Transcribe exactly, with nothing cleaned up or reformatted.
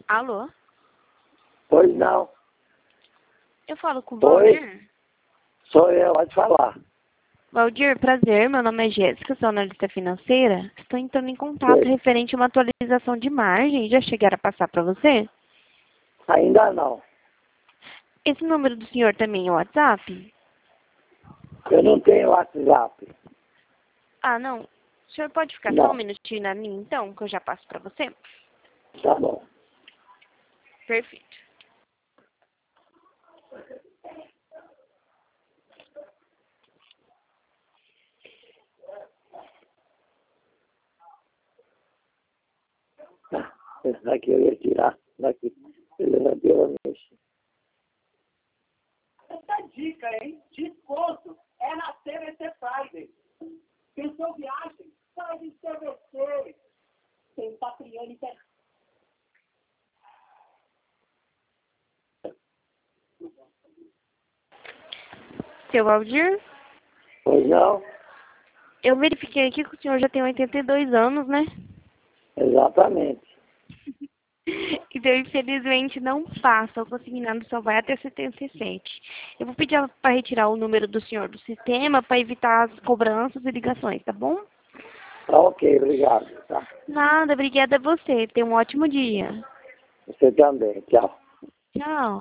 Alô? Pois não. Eu falo com o Oi? Valdir? Sou eu, pode falar. Valdir, prazer. Meu nome é Jéssica, sou analista financeira. Estou entrando em contato Oi. referente a uma atualização de margem. Já chegaram a passar para você? Ainda não. Esse número do senhor também é o WhatsApp? Eu não tenho WhatsApp. Ah, não. O senhor pode ficar só um Não. minutinho na linha, então, que eu já passo para você? Tá bom. Perfeito. Tá. Esse daqui eu ia tirar. Daqui. Ele já deu a mexer. Essa dica, hein? Desconto é na C V C Friday. Pensou viagem? Faz em C V C. Tem Patriane que é... Seu Valdir, Pois não? eu verifiquei aqui que o senhor já tem oitenta e dois anos, né? Exatamente. Então, infelizmente, não passa. O consignado só vai até setenta e sete. Eu vou pedir para retirar o número do senhor do sistema para evitar as cobranças e ligações, tá bom? Tá ok, obrigado. Tá. Nada, obrigada a você. Tenha um ótimo dia. Você também. Tchau. Tchau.